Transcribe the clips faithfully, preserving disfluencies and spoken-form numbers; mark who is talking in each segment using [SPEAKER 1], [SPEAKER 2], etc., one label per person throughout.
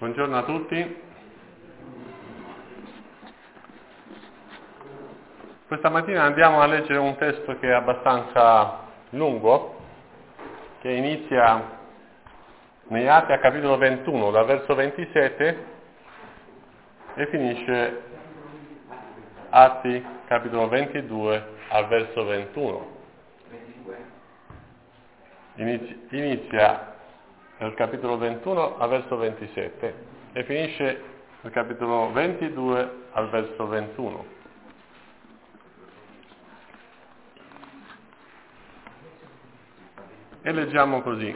[SPEAKER 1] Buongiorno a tutti. Questa mattina andiamo a leggere un testo che è abbastanza lungo, che inizia nei Atti a capitolo ventuno, dal verso ventisette, e finisce Atti capitolo ventidue al verso ventuno. Inizia, inizia nel capitolo ventuno al verso ventisette e finisce nel capitolo ventidue al verso ventuno. E leggiamo così: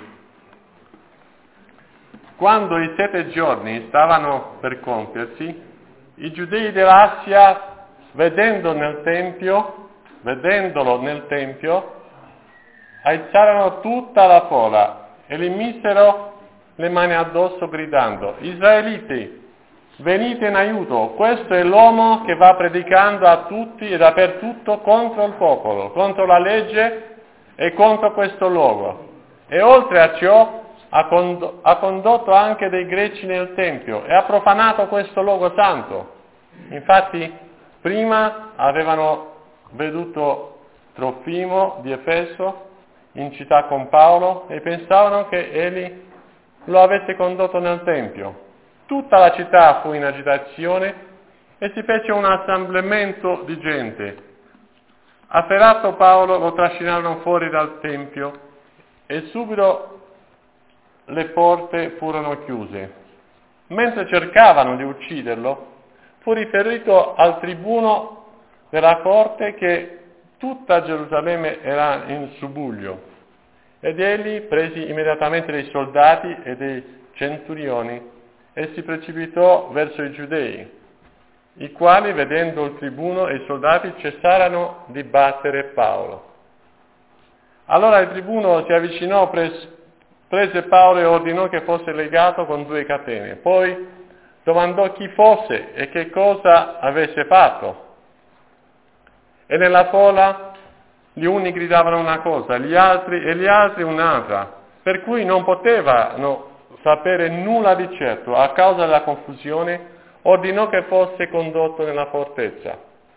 [SPEAKER 1] quando i sette giorni stavano per compiersi, i giudei dell'Assia, vedendo nel tempio, vedendolo nel tempio, alzarono tutta la folla e gli misero le mani addosso gridando: Israeliti, venite in aiuto, questo è l'uomo che va predicando a tutti e dappertutto contro il popolo, contro la legge e contro questo luogo. E oltre a ciò ha, cond- ha condotto anche dei greci nel tempio e ha profanato questo luogo santo. Infatti prima avevano veduto Trofimo di Efeso in città con Paolo e pensavano che egli lo avesse condotto nel tempio. Tutta la città fu in agitazione e si fece un assemblemento di gente. Afferrato Paolo lo trascinarono fuori dal tempio e subito le porte furono chiuse. Mentre cercavano di ucciderlo, fu riferito al tribuno della corte che tutta Gerusalemme era in subbuglio, ed egli presi immediatamente dei soldati e dei centurioni e si precipitò verso i giudei, i quali, vedendo il tribuno e i soldati, cessarono di battere Paolo. Allora il tribuno si avvicinò, pres- prese Paolo e ordinò che fosse legato con due catene. Poi domandò chi fosse e che cosa avesse fatto. E nella folla gli uni gridavano una cosa, gli altri e gli altri un'altra, per cui non potevano sapere nulla di certo. A causa della confusione ordinò che fosse condotto nella fortezza.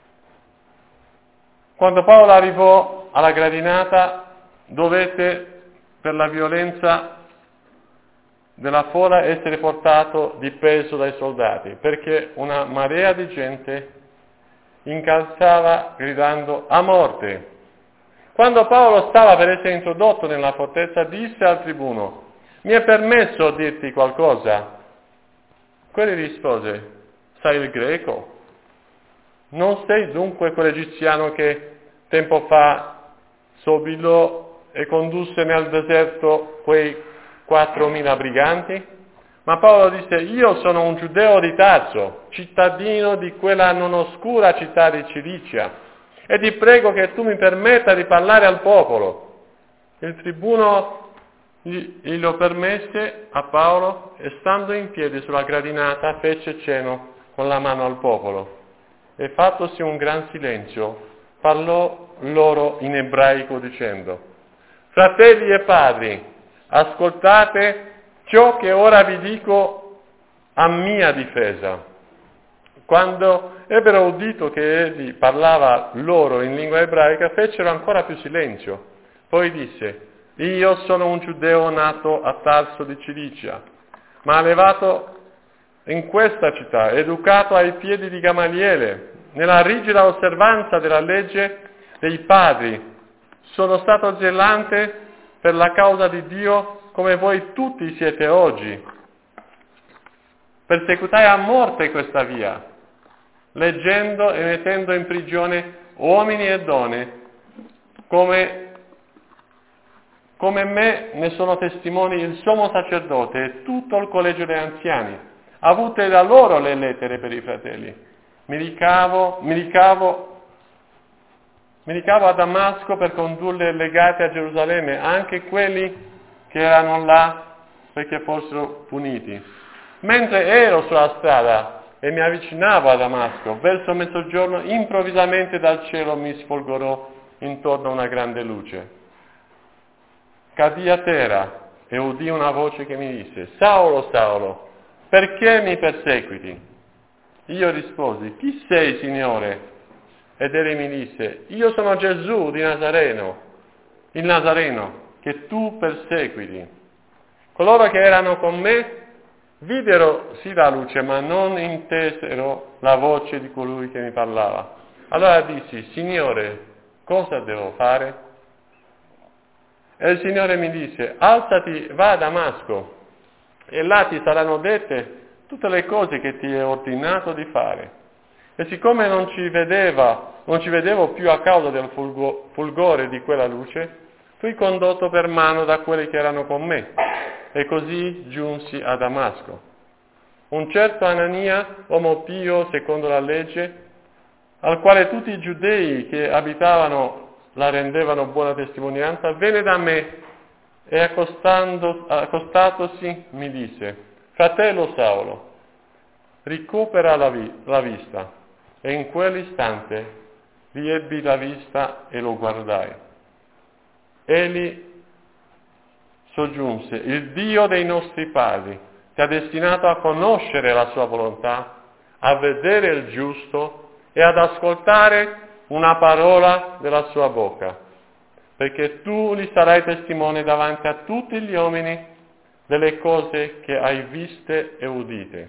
[SPEAKER 1] Quando Paolo arrivò alla gradinata, dovette, per la violenza della folla, essere portato di peso dai soldati, perché una marea di gente incalzava gridando a morte. Quando Paolo stava per essere introdotto nella fortezza, disse al tribuno: mi è permesso dirti qualcosa? Quelli rispose: sai il greco? Non sei dunque quell'egiziano che tempo fa sobillò e condusse nel deserto quei quattromila briganti? Ma Paolo disse: io sono un giudeo di Tarso, cittadino di quella non oscura città di Cilicia, e ti prego che tu mi permetta di parlare al popolo. Il tribuno gli, glielo permesse a Paolo e, stando in piedi sulla gradinata, fece cenno con la mano al popolo. E fattosi un gran silenzio, parlò loro in ebraico dicendo: fratelli e padri, ascoltate ciò che ora vi dico a mia difesa. Quando ebbero udito che egli parlava loro in lingua ebraica, fecero ancora più silenzio. Poi disse: io sono un giudeo nato a Tarso di Cilicia, ma allevato in questa città, educato ai piedi di Gamaliele, nella rigida osservanza della legge dei padri. Sono stato zelante per la causa di Dio come voi tutti siete oggi. Persecutai a morte questa via, leggendo e mettendo in prigione uomini e donne, come, come me ne sono testimoni il sommo sacerdote e tutto il collegio degli anziani. Avute da loro le lettere per i fratelli. Mi ricavo, mi ricavo, mi ricavo a Damasco per condurle legate a Gerusalemme anche quelli che erano là perché fossero puniti. Mentre ero sulla strada e mi avvicinavo a Damasco, verso mezzogiorno, improvvisamente dal cielo mi sfolgorò intorno una grande luce. Cadì a terra e udì una voce che mi disse: Saulo, Saulo, perché mi perseguiti? Io risposi, chi sei, Signore? Ed egli mi disse, io sono Gesù di Nazareno, il Nazareno, che tu perseguiti. Coloro che erano con me videro sì la luce, ma non intesero la voce di colui che mi parlava. Allora dissi, Signore, cosa devo fare? E il Signore mi disse, alzati, va a Damasco, e là ti saranno dette tutte le cose che ti ho ordinato di fare. E siccome non ci vedeva, non ci vedevo più a causa del fulgo, fulgore di quella luce, fui condotto per mano da quelli che erano con me, e così giunsi a Damasco. Un certo Anania, uomo pio secondo la legge, al quale tutti i giudei che abitavano la rendevano buona testimonianza, venne da me e accostatosi mi disse, fratello Saulo, ricupera la, vi- la vista. E in quell'istante riebbi la vista e lo guardai. Egli soggiunse, il Dio dei nostri padri ti ha destinato a conoscere la sua volontà, a vedere il giusto e ad ascoltare una parola della sua bocca, perché tu gli sarai testimone davanti a tutti gli uomini delle cose che hai viste e udite.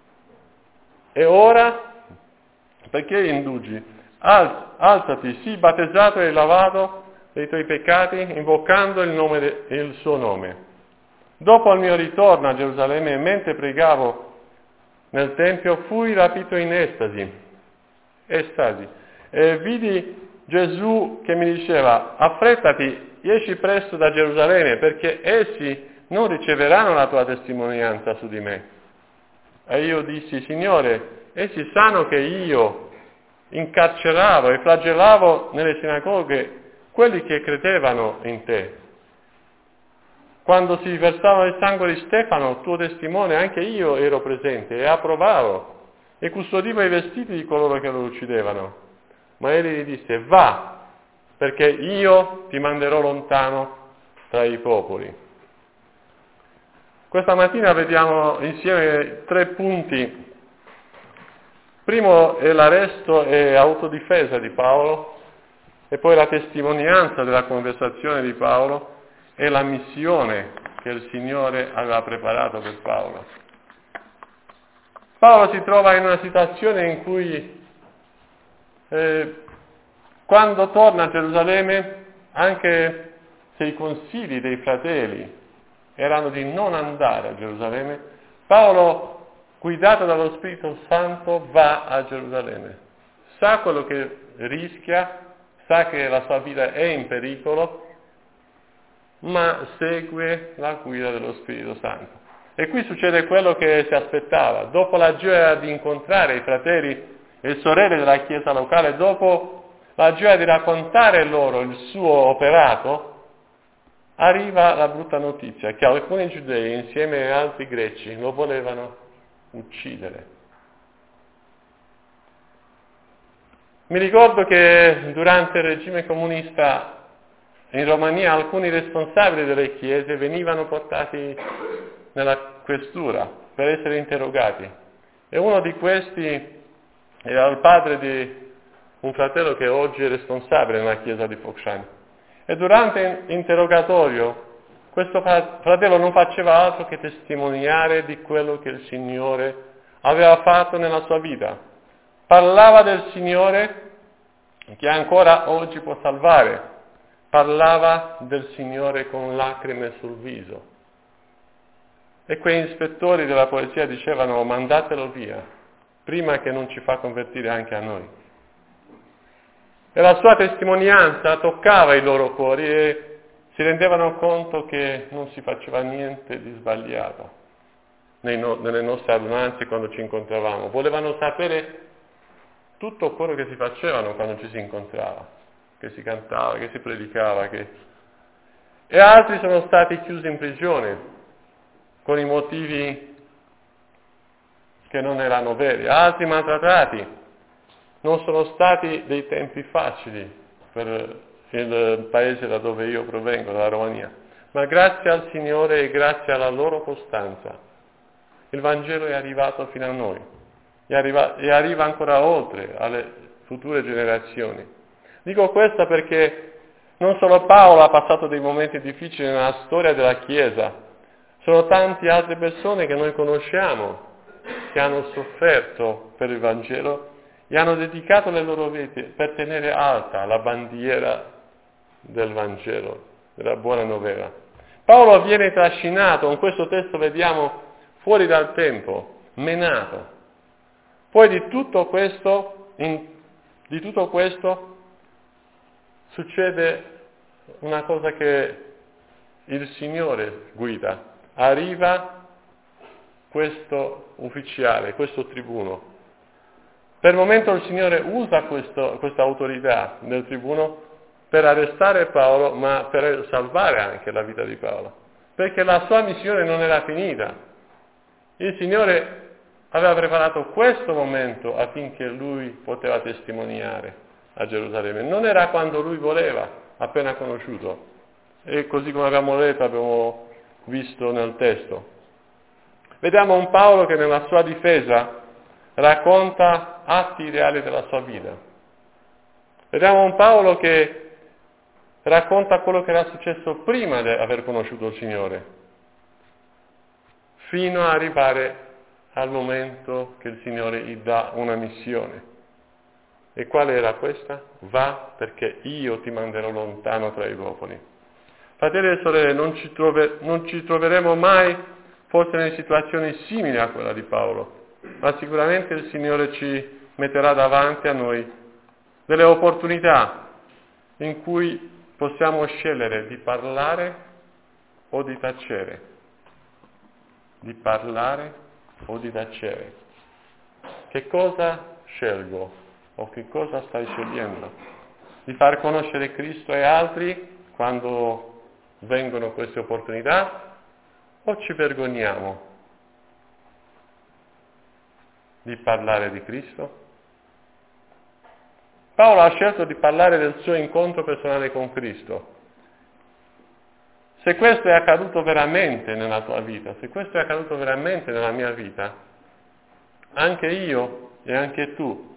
[SPEAKER 1] E ora, perché indugi? Alz, alzati, sii battezzato e lavato dei tuoi peccati, invocando il, nome de, il suo nome. Dopo il mio ritorno a Gerusalemme, mentre pregavo nel Tempio, fui rapito in estasi, estasi e vidi Gesù che mi diceva, affrettati, esci presto da Gerusalemme, perché essi non riceveranno la tua testimonianza su di me. E io dissi, Signore, essi sanno che io incarceravo e flagellavo nelle sinagoghe quelli che credevano in te. Quando si versava il sangue di Stefano, tuo testimone, anche io ero presente e approvavo e custodivo i vestiti di coloro che lo uccidevano. Ma egli gli disse, va, perché io ti manderò lontano tra i popoli. Questa mattina vediamo insieme tre punti. Primo è l'arresto e autodifesa di Paolo, e poi la testimonianza della conversazione di Paolo e la missione che il Signore aveva preparato per Paolo. Paolo si trova in una situazione in cui eh, quando torna a Gerusalemme, anche se i consigli dei fratelli erano di non andare a Gerusalemme, Paolo, guidato dallo Spirito Santo, va a Gerusalemme. Sa quello che rischia, sa che la sua vita è in pericolo, ma segue la guida dello Spirito Santo. E qui succede quello che si aspettava. Dopo la gioia di incontrare i fratelli e sorelle della chiesa locale, dopo la gioia di raccontare loro il suo operato, arriva la brutta notizia che alcuni giudei, insieme ad altri greci, lo volevano uccidere. Mi ricordo che durante il regime comunista in Romania alcuni responsabili delle chiese venivano portati nella questura per essere interrogati, e uno di questi era il padre di un fratello che oggi è responsabile nella chiesa di Focșani. E durante l'interrogatorio questo fratello non faceva altro che testimoniare di quello che il Signore aveva fatto nella sua vita. Parlava del Signore che ancora oggi può salvare. Parlava del Signore con lacrime sul viso. E quei ispettori della polizia dicevano, mandatelo via, prima che non ci fa convertire anche a noi. E la sua testimonianza toccava i loro cuori e si rendevano conto che non si faceva niente di sbagliato no- nelle nostre adunanze quando ci incontravamo. Volevano sapere tutto quello che si facevano quando ci si incontrava, che si cantava, che si predicava. Che... E altri sono stati chiusi in prigione con i motivi che non erano veri, altri maltrattati. Non sono stati dei tempi facili per il paese da dove io provengo, dalla Romania, ma grazie al Signore e grazie alla loro costanza Il Vangelo è arrivato fino a noi e arriva, e arriva ancora oltre alle future generazioni. Dico questo perché non solo Paolo ha passato dei momenti difficili nella storia della Chiesa, sono tante altre persone che noi conosciamo che hanno sofferto per il Vangelo e hanno dedicato le loro vite per tenere alta la bandiera del Vangelo, della buona novella. Paolo viene trascinato, in questo testo vediamo, fuori dal tempo, menato. Poi di tutto questo, in, di tutto questo succede una cosa che il Signore guida. Arriva questo ufficiale, questo tribuno. Per il momento il Signore usa questo, questa autorità del tribuno per arrestare Paolo, ma per salvare anche la vita di Paolo, perché la sua missione non era finita. Il Signore aveva preparato questo momento affinché lui poteva testimoniare a Gerusalemme. Non era quando lui voleva, appena conosciuto. E così come abbiamo letto, abbiamo visto nel testo. Vediamo un Paolo che nella sua difesa racconta atti reali della sua vita. Vediamo un Paolo che racconta quello che era successo prima di aver conosciuto il Signore, fino ad arrivare al momento che il Signore gli dà una missione. E quale era questa? Va perché io ti manderò lontano tra i popoli. Fratelli e sorelle, non ci, trove, non ci troveremo mai forse in situazioni simili a quella di Paolo, ma sicuramente il Signore ci metterà davanti a noi delle opportunità in cui possiamo scegliere di parlare o di tacere, di parlare o di tacere. Che cosa scelgo o che cosa stai scegliendo? Di far conoscere Cristo ai altri quando vengono queste opportunità o ci vergogniamo di parlare di Cristo? Paolo ha scelto di parlare del suo incontro personale con Cristo. Se questo è accaduto veramente nella tua vita, se questo è accaduto veramente nella mia vita, anche io e anche tu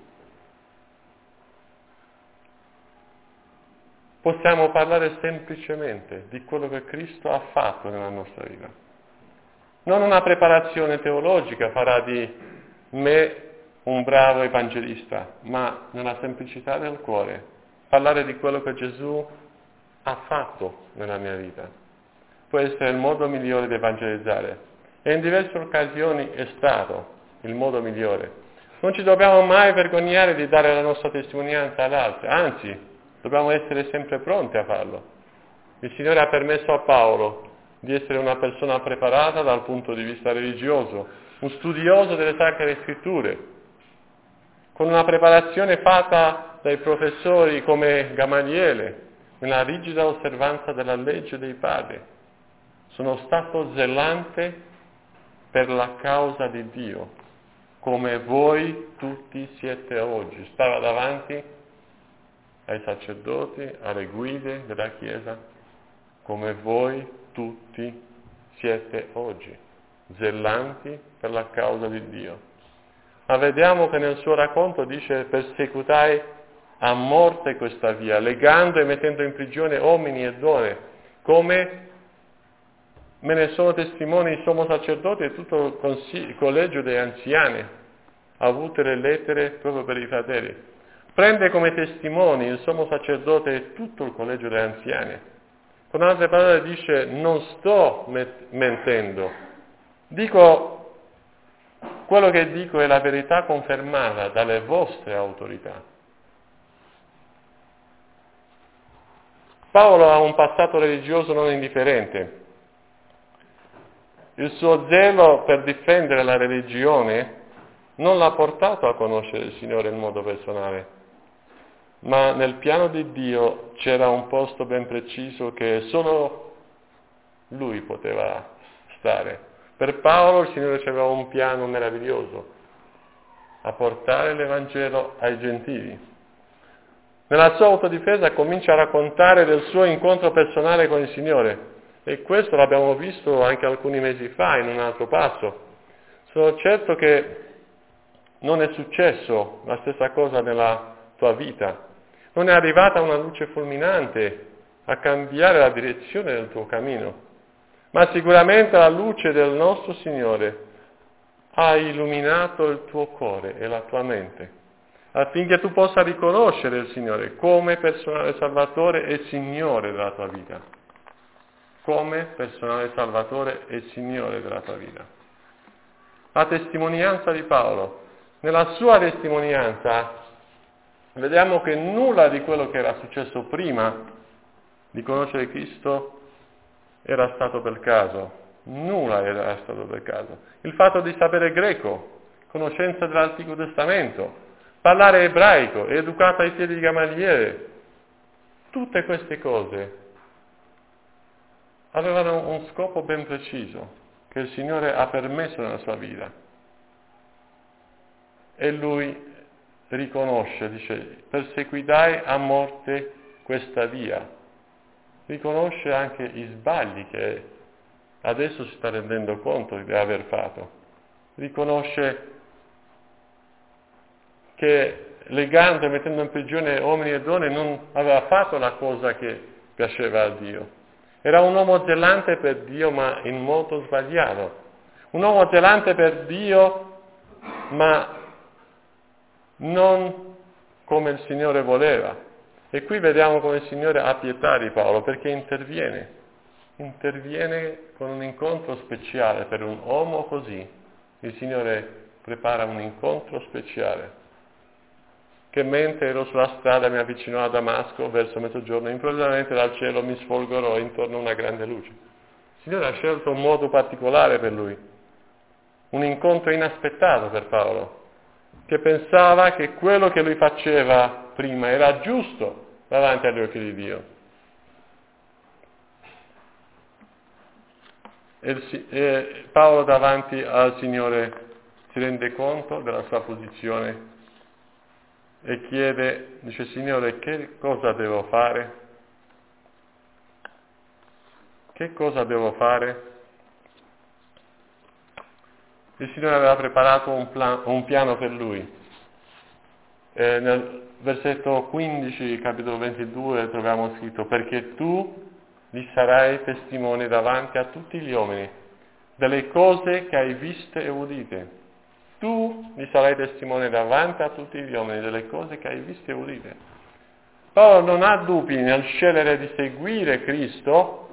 [SPEAKER 1] possiamo parlare semplicemente di quello che Cristo ha fatto nella nostra vita. Non una preparazione teologica farà di me un bravo evangelista, ma nella semplicità del cuore, parlare di quello che Gesù ha fatto nella mia vita. Può essere il modo migliore di evangelizzare e in diverse occasioni è stato il modo migliore. Non ci dobbiamo mai vergognare di dare la nostra testimonianza ad altri, anzi, dobbiamo essere sempre pronti a farlo. Il Signore ha permesso a Paolo di essere una persona preparata dal punto di vista religioso, un studioso delle Sacre Scritture, con una preparazione fatta dai professori come Gamaliele, nella rigida osservanza della legge dei padri. Sono stato zelante per la causa di Dio, come voi tutti siete oggi. Stava davanti ai sacerdoti, alle guide della Chiesa, come voi tutti siete oggi, zellanti per la causa di Dio. Ma vediamo che nel suo racconto dice: persecutai a morte questa via, legando e mettendo in prigione uomini e donne, come me ne sono testimoni il sommo sacerdote e tutto il, consiglio, il collegio degli anziani, avute le lettere proprio per i fratelli. Prende come testimoni il sommo sacerdote e tutto il collegio degli anziani. Con altre parole dice: non sto met- mentendo, dico quello che dico è la verità confermata dalle vostre autorità. Paolo ha un passato religioso non indifferente. Il suo zelo per difendere la religione non l'ha portato a conoscere il Signore in modo personale, ma nel piano di Dio c'era un posto ben preciso che solo Lui poteva stare. Per Paolo il Signore aveva un piano meraviglioso, a portare l'Evangelo ai gentili. Nella sua autodifesa comincia a raccontare del suo incontro personale con il Signore, e questo l'abbiamo visto anche alcuni mesi fa in un altro passo. Sono certo che non è successo la stessa cosa nella tua vita. Non è arrivata una luce fulminante a cambiare la direzione del tuo cammino, ma sicuramente la luce del nostro Signore ha illuminato il tuo cuore e la tua mente, affinché tu possa riconoscere il Signore come personale Salvatore e Signore della tua vita. Come personale Salvatore e Signore della tua vita. La testimonianza di Paolo. Nella sua testimonianza vediamo che nulla di quello che era successo prima di conoscere Cristo era stato per caso. Nulla era stato per caso. Il fatto di sapere greco, conoscenza dell'Antico Testamento, parlare ebraico, educato ai piedi di Gamaliele, tutte queste cose avevano un scopo ben preciso che il Signore ha permesso nella sua vita. E lui riconosce, dice, perseguitai a morte questa via. Riconosce anche i sbagli che adesso si sta rendendo conto di aver fatto. Riconosce che legando e mettendo in prigione uomini e donne non aveva fatto la cosa che piaceva a Dio. Era un uomo zelante per Dio, ma in modo sbagliato. Un uomo zelante per Dio, ma non come il Signore voleva. E qui vediamo come il Signore ha pietà di Paolo, perché interviene. Interviene con un incontro speciale per un uomo così. Il Signore prepara un incontro speciale. Che mentre ero sulla strada mi avvicinò a Damasco verso mezzogiorno, improvvisamente dal cielo mi sfolgorò intorno una grande luce. Il Signore ha scelto un modo particolare per lui, un incontro inaspettato per Paolo, che pensava che quello che lui faceva prima era giusto davanti agli occhi di Dio. E, il, e Paolo davanti al Signore si rende conto della sua posizione e chiede, dice, Signore, che cosa devo fare? Che cosa devo fare? Il Signore aveva preparato un, plan, un piano per lui. E nel versetto quindici, capitolo ventidue, troviamo scritto, perché tu gli sarai testimone davanti a tutti gli uomini delle cose che hai viste e udite. Tu gli sarai testimone davanti a tutti gli uomini delle cose che hai viste e udite. Paolo non ha dubbi nel scegliere di seguire Cristo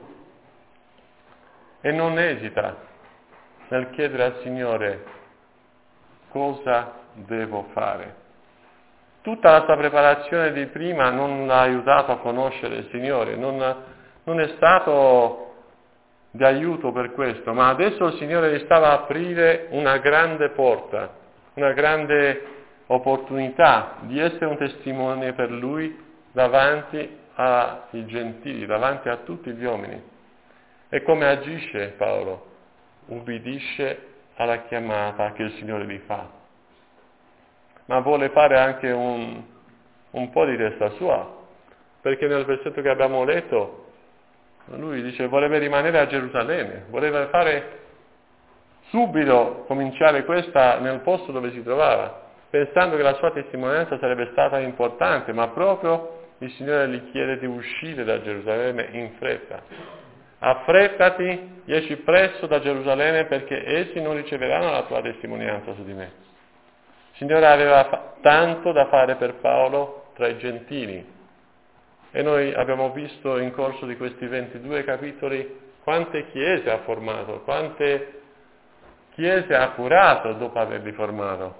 [SPEAKER 1] e non esita nel chiedere al Signore cosa devo fare. Tutta la sua preparazione di prima non l'ha aiutato a conoscere il Signore, non, non è stato di aiuto per questo, ma adesso il Signore gli stava a aprire una grande porta, una grande opportunità di essere un testimone per lui davanti ai gentili, davanti a tutti gli uomini. E come agisce Paolo? Ubbidisce alla chiamata che il Signore gli fa, ma vuole fare anche un, un po' di testa sua, perché nel versetto che abbiamo letto lui dice voleva rimanere a Gerusalemme, voleva fare subito, cominciare questa nel posto dove si trovava, pensando che la sua testimonianza sarebbe stata importante, ma proprio il Signore gli chiede di uscire da Gerusalemme in fretta. Affrettati, esci presto da Gerusalemme perché essi non riceveranno la tua testimonianza su di me. Il Signore aveva fa- tanto da fare per Paolo tra i gentili. E noi abbiamo visto in corso di questi ventidue capitoli quante chiese ha formato, quante chiese ha curato dopo averli formato.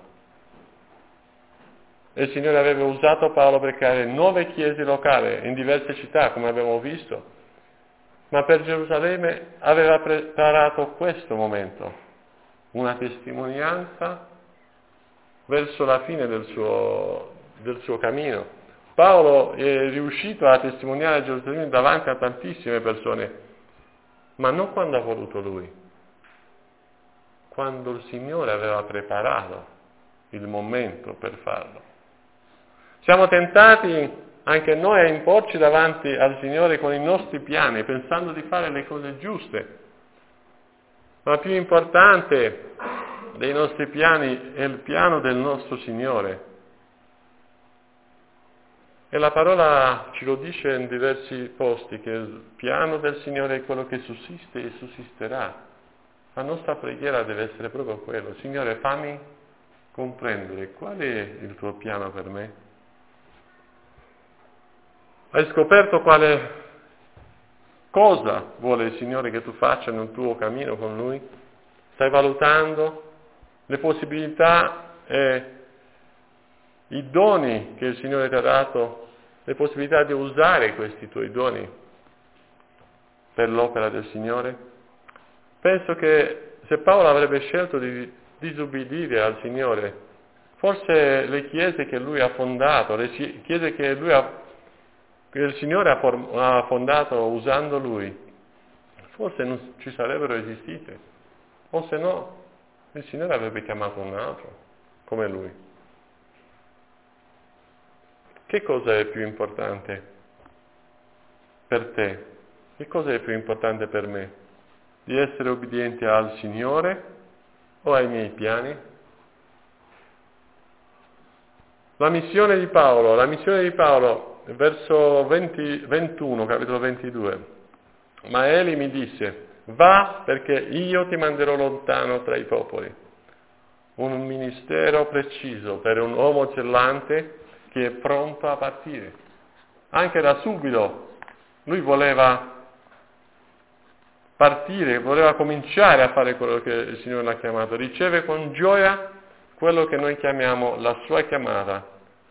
[SPEAKER 1] E il Signore aveva usato Paolo per creare nuove chiese locali in diverse città, come abbiamo visto. Ma per Gerusalemme aveva preparato questo momento, una testimonianza verso la fine del suo, del suo cammino. Paolo è riuscito a testimoniare a Gerusalemme davanti a tantissime persone, ma non quando ha voluto lui, quando il Signore aveva preparato il momento per farlo. Siamo tentati anche noi a imporci davanti al Signore con i nostri piani, pensando di fare le cose giuste, ma più importante dei nostri piani è il piano del nostro Signore. E la parola ci lo dice in diversi posti, che il piano del Signore è quello che sussiste e sussisterà. La nostra preghiera deve essere proprio quello: Signore, fammi comprendere qual è il tuo piano per me. Hai scoperto quale cosa vuole il Signore che tu faccia nel tuo cammino con Lui? Stai valutando le possibilità e i doni che il Signore ti ha dato, le possibilità di usare questi tuoi doni per l'opera del Signore? Penso che se Paolo avrebbe scelto di disubbidire al Signore, forse le chiese che lui ha fondato, le chiese che, lui ha, che il Signore ha, form- ha fondato usando lui, forse non ci sarebbero esistite, o se no il Signore avrebbe chiamato un altro come lui. Che cosa è più importante per te? Che cosa è più importante per me? Di essere obbediente al Signore o ai miei piani? La missione di Paolo, la missione di Paolo, verso venti, ventuno, capitolo ventidue. Ma egli mi disse: va, perché io ti manderò lontano tra i popoli. Un ministero preciso per un uomo zelante che è pronto a partire. Anche da subito lui voleva partire, voleva cominciare a fare quello che il Signore l'ha chiamato, riceve con gioia quello che noi chiamiamo la sua chiamata.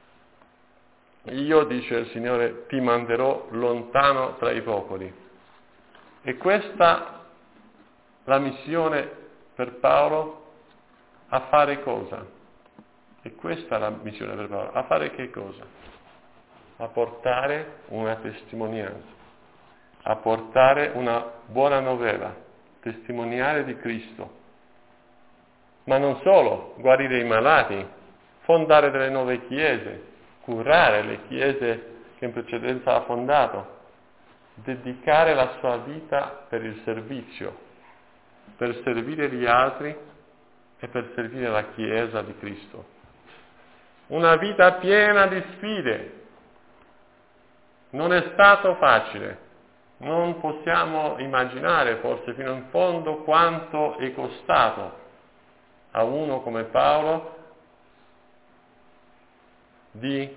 [SPEAKER 1] Io, dice il Signore, ti manderò lontano tra i popoli. E questa la missione per Paolo, a fare cosa? E questa è la missione per Paolo, a fare che cosa? A portare una testimonianza, a portare una buona novella, testimoniare di Cristo. Ma non solo, guarire i malati, fondare delle nuove chiese, curare le chiese che in precedenza ha fondato, dedicare la sua vita per il servizio, per servire gli altri e per servire la Chiesa di Cristo. Una vita piena di sfide. Non è stato facile. Non possiamo immaginare forse fino in fondo quanto è costato a uno come Paolo di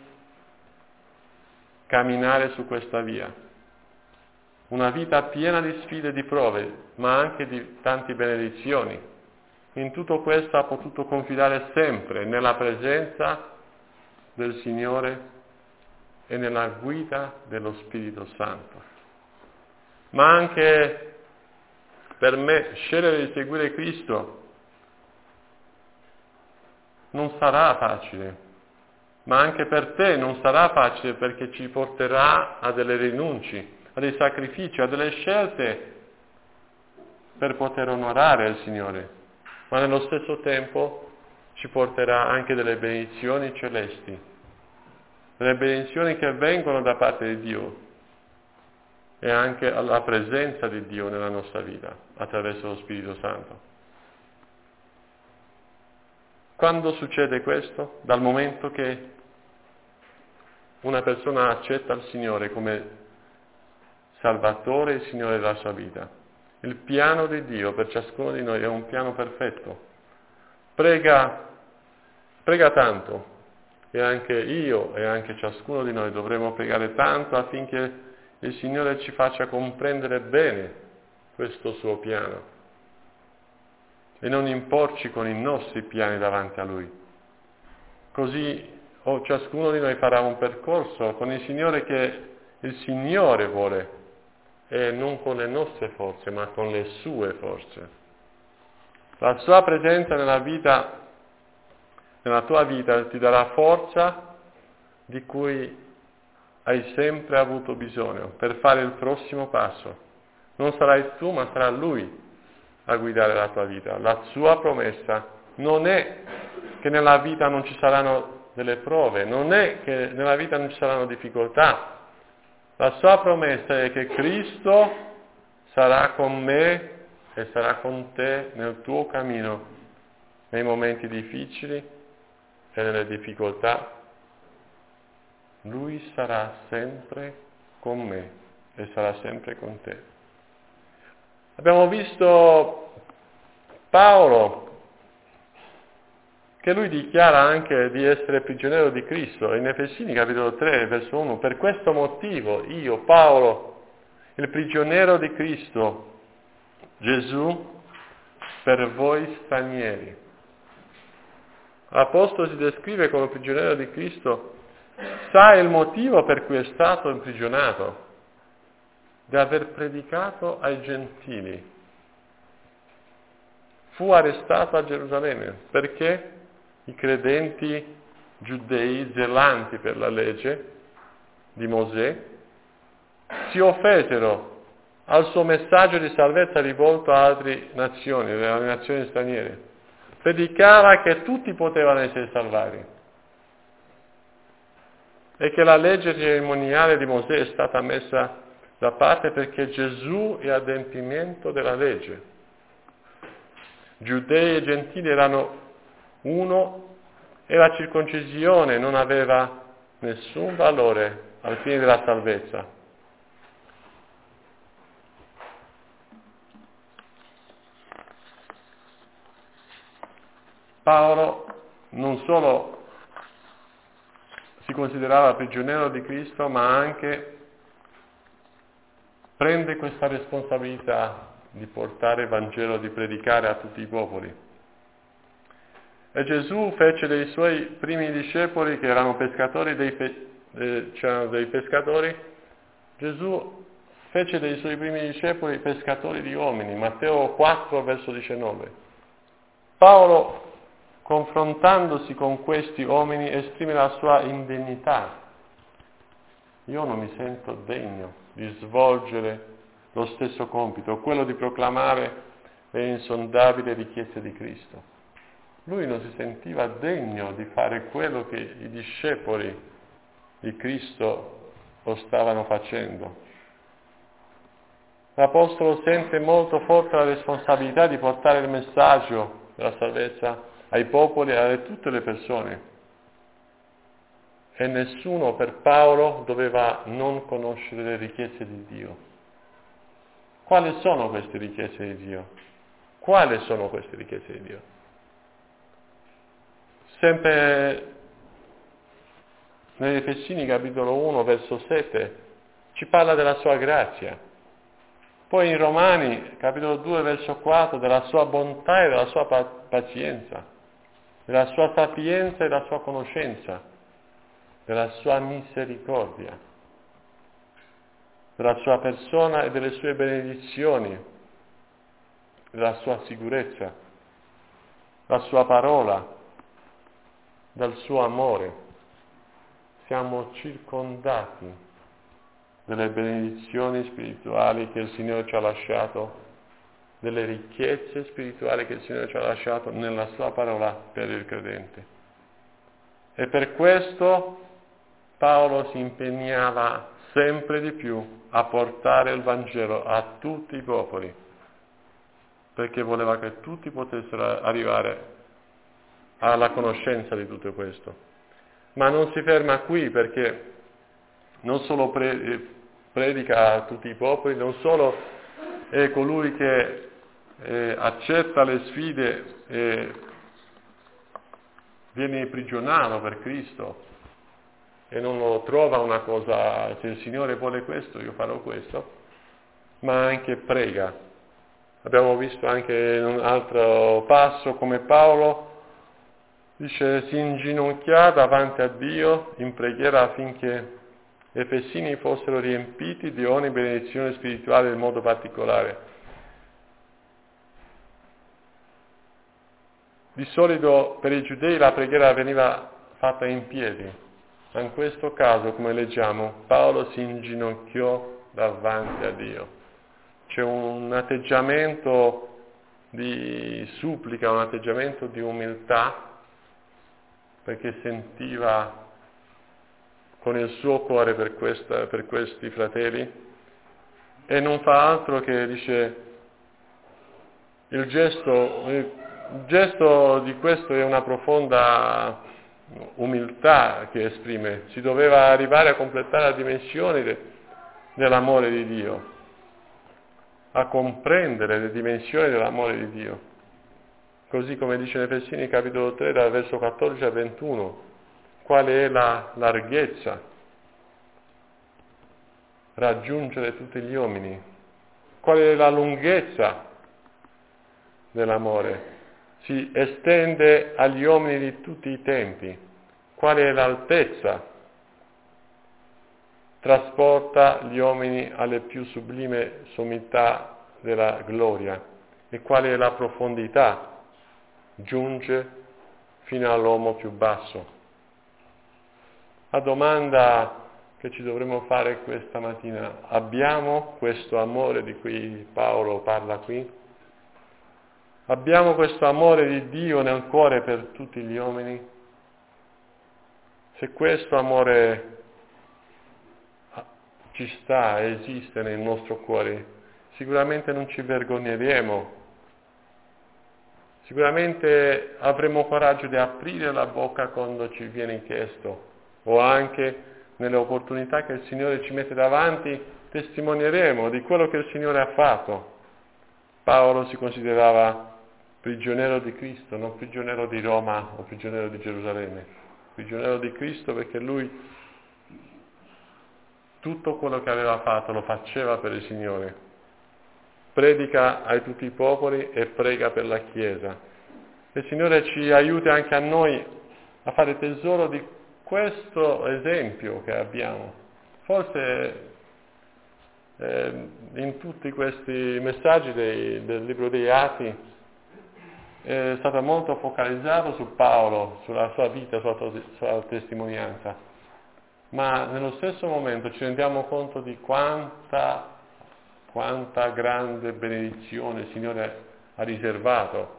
[SPEAKER 1] camminare su questa via. Una vita piena di sfide e di prove, ma anche di tante benedizioni. In tutto questo ha potuto confidare sempre nella presenza del Signore e nella guida dello Spirito Santo. Ma anche per me scegliere di seguire Cristo non sarà facile, ma anche per te non sarà facile, perché ci porterà a delle rinunci, a dei sacrifici, a delle scelte per poter onorare il Signore, ma nello stesso tempo ci porterà anche delle benedizioni celesti, delle benedizioni che vengono da parte di Dio e anche alla presenza di Dio nella nostra vita attraverso lo Spirito Santo. Quando succede questo? Dal momento che una persona accetta il Signore come Salvatore e Signore della sua vita. Il piano di Dio per ciascuno di noi è un piano perfetto. Prega, prega tanto, e anche io e anche ciascuno di noi dovremo pregare tanto affinché il Signore ci faccia comprendere bene questo suo piano e non imporci con i nostri piani davanti a Lui. Così oh, ciascuno di noi farà un percorso con il Signore che il Signore vuole, e non con le nostre forze, ma con le sue forze. La sua presenza nella vita, nella tua vita, ti darà forza di cui hai sempre avuto bisogno per fare il prossimo passo. Non sarai tu, ma sarà Lui a guidare la tua vita. La sua promessa non è che nella vita non ci saranno delle prove, non è che nella vita non ci saranno difficoltà. La sua promessa è che Cristo sarà con me e sarà con te nel tuo cammino nei momenti difficili e nelle difficoltà, Lui sarà sempre con me e sarà sempre con te. Abbiamo visto Paolo che lui dichiara anche di essere prigioniero di Cristo, in Efesini capitolo tre, verso uno, per questo motivo io, Paolo, il prigioniero di Cristo, Gesù, per voi stranieri. L'Apostolo si descrive come prigioniero di Cristo, sa il motivo per cui è stato imprigionato, di aver predicato ai gentili. Fu arrestato a Gerusalemme perché i credenti giudei zelanti per la legge di Mosè si offesero al suo messaggio di salvezza rivolto a altre nazioni, alle nazioni straniere. Predicava che tutti potevano essere salvati e che la legge cerimoniale di Mosè è stata messa da parte perché Gesù è adempimento della legge. Giudei e gentili erano uno e la circoncisione non aveva nessun valore al fine della salvezza. Paolo non solo si considerava prigioniero di Cristo, ma anche prende questa responsabilità di portare il Vangelo, di predicare a tutti i popoli. E Gesù fece dei suoi primi discepoli, che erano pescatori, dei pe- eh, c'erano dei pescatori, Gesù fece dei suoi primi discepoli pescatori di uomini, Matteo quattro, verso diciannove. Paolo, confrontandosi con questi uomini, esprime la sua indegnità. Io non mi sento degno di svolgere lo stesso compito, quello di proclamare le insondabili richieste di Cristo. Lui non si sentiva degno di fare quello che i discepoli di Cristo lo stavano facendo. L'Apostolo sente molto forte la responsabilità di portare il messaggio della salvezza ai popoli e a tutte le persone. E nessuno per Paolo doveva non conoscere le richieste di Dio. Quali sono queste richieste di Dio? Quali sono queste richieste di Dio? Sempre negli Efesini capitolo uno, verso sette, ci parla della sua grazia. Poi in Romani, capitolo due, verso quattro, della sua bontà e della sua pazienza, della sua sapienza e della sua conoscenza, della sua misericordia, della sua persona e delle sue benedizioni, della sua sicurezza, la sua parola, dal suo amore. Siamo circondati delle benedizioni spirituali che il Signore ci ha lasciato, delle ricchezze spirituali che il Signore ci ha lasciato nella sua parola per il credente. E per questo Paolo si impegnava sempre di più a portare il Vangelo a tutti i popoli, perché voleva che tutti potessero arrivare alla conoscenza di tutto questo. Ma non si ferma qui, perché non solo pre- predica a tutti i popoli, non solo è colui che eh, accetta le sfide e viene imprigionato per Cristo e non lo trova una cosa, se il Signore vuole questo io farò questo, ma anche prega. Abbiamo visto anche in un altro passo come Paolo dice si inginocchiò davanti a Dio in preghiera affinché gli Efesini fossero riempiti di ogni benedizione spirituale in modo particolare. Di solito per i giudei la preghiera veniva fatta in piedi, ma in questo caso, come leggiamo, Paolo si inginocchiò davanti a Dio. C'è un atteggiamento di supplica, un atteggiamento di umiltà, perché sentiva con il suo cuore per, questa, per questi fratelli, e non fa altro che dice il gesto il gesto di questo è una profonda umiltà che esprime. Si doveva arrivare a completare la dimensione de, dell'amore di Dio, a comprendere le dimensioni dell'amore di Dio. Così come dice nei Efesini capitolo tre, dal verso quattordici al ventuno, quale è la larghezza, raggiungere tutti gli uomini, quale è la lunghezza dell'amore, si estende agli uomini di tutti i tempi, quale è l'altezza, trasporta gli uomini alle più sublime sommità della gloria, e quale è la profondità, giunge fino all'uomo più basso. La domanda che ci dovremmo fare questa mattina: abbiamo questo amore di cui Paolo parla qui? Abbiamo questo amore di Dio nel cuore per tutti gli uomini? Se questo amore ci sta, esiste nel nostro cuore, sicuramente non ci vergogneremo, sicuramente avremo coraggio di aprire la bocca quando ci viene chiesto, o anche nelle opportunità che il Signore ci mette davanti, testimonieremo di quello che il Signore ha fatto. Paolo si considerava prigioniero di Cristo, non prigioniero di Roma o prigioniero di Gerusalemme, prigioniero di Cristo perché lui tutto quello che aveva fatto lo faceva per il Signore. Predica a tutti i popoli e prega per la Chiesa. Il Signore ci aiuti anche a noi a fare tesoro di questo esempio che abbiamo. Forse eh, in tutti questi messaggi dei, del libro dei Atti è stato molto focalizzato su Paolo, sulla sua vita, sulla sua, sua testimonianza, ma nello stesso momento ci rendiamo conto di quanta, quanta grande benedizione il Signore ha riservato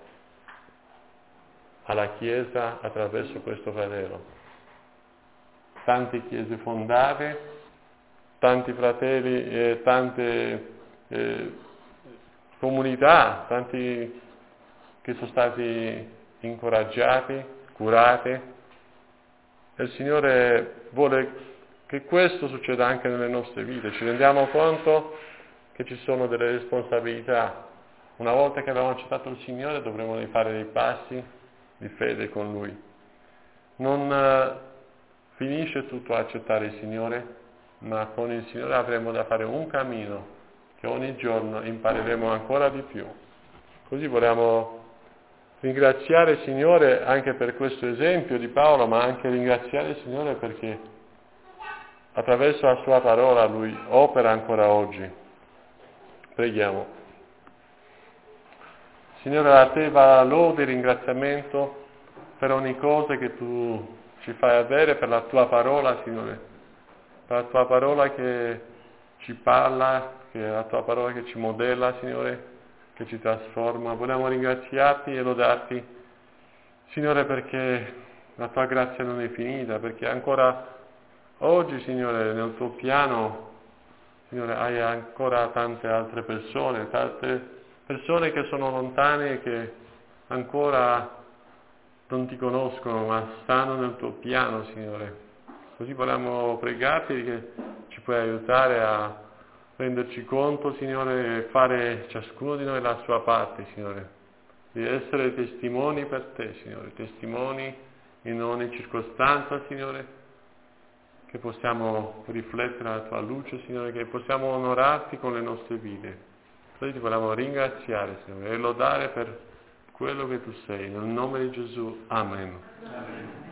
[SPEAKER 1] alla Chiesa attraverso questo fratello. Tante chiese fondate, tanti fratelli, eh, tante eh, comunità, tanti che sono stati incoraggiati, curati. E il Signore vuole che questo succeda anche nelle nostre vite. Ci rendiamo conto che ci sono delle responsabilità. Una volta che abbiamo accettato il Signore dovremo fare dei passi di fede con Lui. Non uh, finisce tutto a accettare il Signore, ma con il Signore avremo da fare un cammino che ogni giorno impareremo ancora di più. Così vogliamo ringraziare il Signore anche per questo esempio di Paolo, ma anche ringraziare il Signore perché attraverso la sua parola Lui opera ancora oggi. Preghiamo. Signore, a te va la lode e ringraziamento per ogni cosa che tu ci fai avere, per la tua parola, Signore, per la tua parola che ci parla, che è la tua parola che ci modella, Signore, che ci trasforma. Vogliamo ringraziarti e lodarti, Signore, perché la tua grazia non è finita, perché ancora oggi, Signore, nel tuo piano, Signore, hai ancora tante altre persone, tante persone che sono lontane e che ancora non ti conoscono, ma stanno nel tuo piano, Signore. Così vogliamo pregarti che ci puoi aiutare a renderci conto, Signore, e fare ciascuno di noi la sua parte, Signore, di essere testimoni per te, Signore, testimoni in ogni circostanza, Signore, che possiamo riflettere la tua luce, Signore, che possiamo onorarti con le nostre vite. Così ti vogliamo ringraziare, Signore, e lodare per quello che tu sei. Nel nome di Gesù, Amen. Amen.